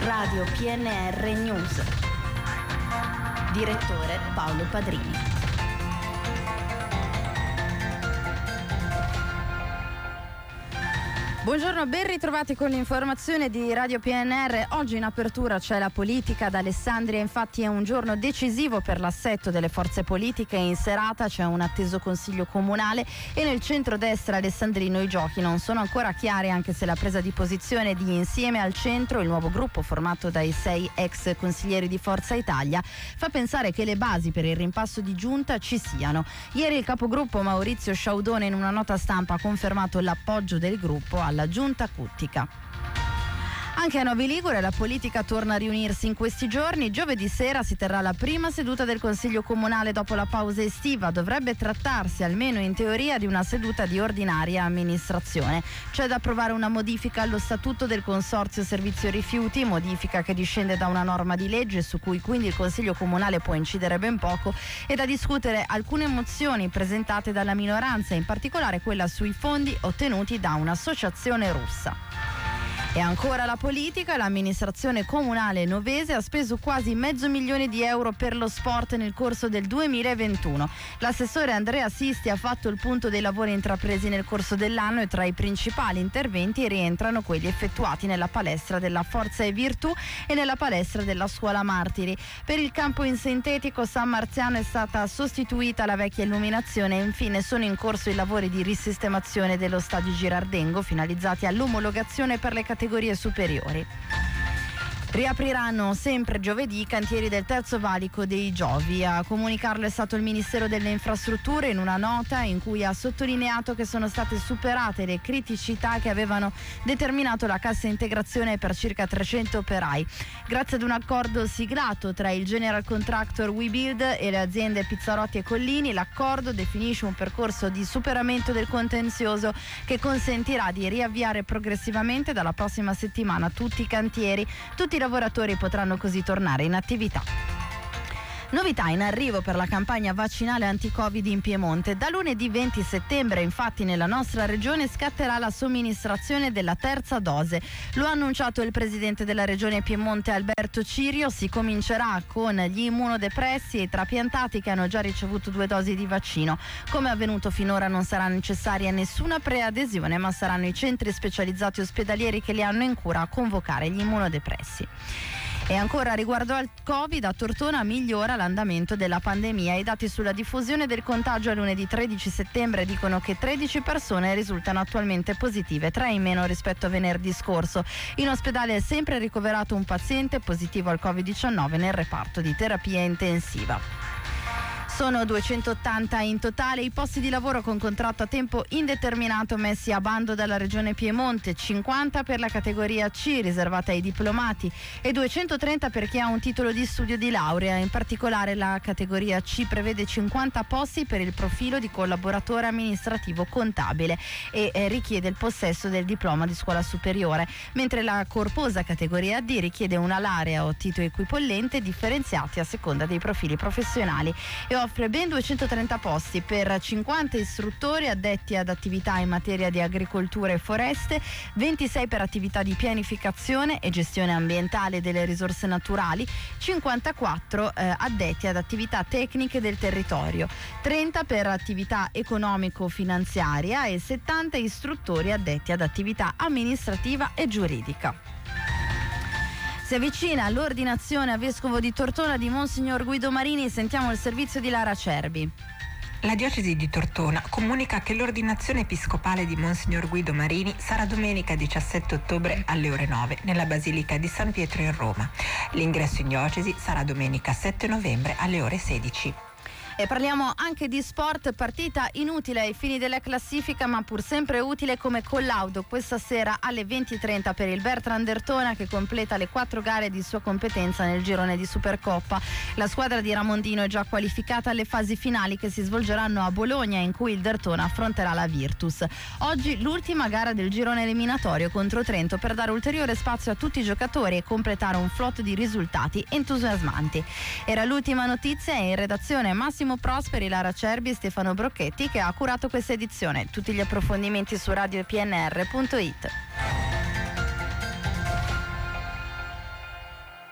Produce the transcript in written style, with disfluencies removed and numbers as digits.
Radio PNR News. Direttore Paolo Padrini. Buongiorno, ben ritrovati con l'informazione di Radio PNR. Oggi in apertura c'è la politica ad Alessandria, infatti è un giorno decisivo per l'assetto delle forze politiche. In serata c'è un atteso consiglio comunale e nel centrodestra alessandrino i giochi non sono ancora chiari, anche se la presa di posizione di Insieme al Centro, il nuovo gruppo formato dai 6 ex consiglieri di Forza Italia, fa pensare che le basi per il rimpasso di giunta ci siano. Ieri il capogruppo Maurizio Sciaudone in una nota stampa ha confermato l'appoggio del gruppo alla giunta Cuttica. Anche a Novi Ligure la politica torna a riunirsi in questi giorni. Giovedì sera si terrà la prima seduta del Consiglio Comunale dopo la pausa estiva. Dovrebbe trattarsi, almeno in teoria, di una seduta di ordinaria amministrazione. C'è da approvare una modifica allo statuto del Consorzio Servizio Rifiuti, modifica che discende da una norma di legge su cui quindi il Consiglio Comunale può incidere ben poco, e da discutere alcune mozioni presentate dalla minoranza, in particolare quella sui fondi ottenuti da un'associazione russa. E ancora la politica, l'amministrazione comunale novese ha speso quasi €500.000 per lo sport nel corso del 2021. L'assessore Andrea Sisti ha fatto il punto dei lavori intrapresi nel corso dell'anno e tra i principali interventi rientrano quelli effettuati nella palestra della Forza e Virtù e nella palestra della Scuola Martiri. Per il campo in sintetico San Marziano è stata sostituita la vecchia illuminazione e infine sono in corso i lavori di risistemazione dello stadio Girardengo finalizzati all'omologazione per le categorie superiori. Riapriranno sempre giovedì i cantieri del terzo valico dei Giovi. A comunicarlo è stato il Ministero delle Infrastrutture in una nota in cui ha sottolineato che sono state superate le criticità che avevano determinato la cassa integrazione per circa 300 operai. Grazie ad un accordo siglato tra il General Contractor WeBuild e le aziende Pizzarotti e Collini, l'accordo definisce un percorso di superamento del contenzioso che consentirà di riavviare progressivamente dalla prossima settimana tutti i cantieri. Tutti i lavoratori potranno così tornare in attività. Novità in arrivo per la campagna vaccinale anti-Covid in Piemonte. Da lunedì 20 settembre, infatti, nella nostra regione scatterà la somministrazione della terza dose. Lo ha annunciato il presidente della regione Piemonte Alberto Cirio. Si comincerà con gli immunodepressi e i trapiantati che hanno già ricevuto 2 dosi di vaccino. Come avvenuto finora non sarà necessaria nessuna preadesione, ma saranno i centri specializzati ospedalieri che li hanno in cura a convocare gli immunodepressi. E ancora riguardo al Covid, a Tortona migliora l'andamento della pandemia. I dati sulla diffusione del contagio a lunedì 13 settembre dicono che 13 persone risultano attualmente positive, 3 in meno rispetto a venerdì scorso. In ospedale è sempre ricoverato un paziente positivo al Covid-19 nel reparto di terapia intensiva. Sono 280 in totale i posti di lavoro con contratto a tempo indeterminato messi a bando dalla Regione Piemonte, 50 per la categoria C riservata ai diplomati e 230 per chi ha un titolo di studio di laurea. In particolare la categoria C prevede 50 posti per il profilo di collaboratore amministrativo contabile e richiede il possesso del diploma di scuola superiore, mentre la corposa categoria D richiede una laurea o titolo equipollente differenziati a seconda dei profili professionali e offre ben 230 posti per 50 istruttori addetti ad attività in materia di agricoltura e foreste, 26 per attività di pianificazione e gestione ambientale delle risorse naturali, 54 addetti ad attività tecniche del territorio, 30 per attività economico-finanziaria e 70 istruttori addetti ad attività amministrativa e giuridica. Si avvicina l'ordinazione a vescovo di Tortona di Monsignor Guido Marini. Sentiamo il servizio di Lara Cerbi. La diocesi di Tortona comunica che l'ordinazione episcopale di Monsignor Guido Marini sarà domenica 17 ottobre alle ore 9 nella Basilica di San Pietro in Roma. L'ingresso in diocesi sarà domenica 7 novembre alle ore 16. E parliamo anche di sport, partita inutile ai fini della classifica ma pur sempre utile come collaudo questa sera alle 20:30 per il Bertrand Dertona che completa le 4 gare di sua competenza nel girone di Supercoppa. La squadra di Ramondino è già qualificata alle fasi finali che si svolgeranno a Bologna in cui il Dertona affronterà la Virtus. Oggi l'ultima gara del girone eliminatorio contro Trento per dare ulteriore spazio a tutti i giocatori e completare un flotto di risultati entusiasmanti. Era l'ultima notizia e in redazione Massimo Prosperi, Lara Cerbi e Stefano Brocchetti che ha curato questa edizione. Tutti gli approfondimenti su radiopnr.it.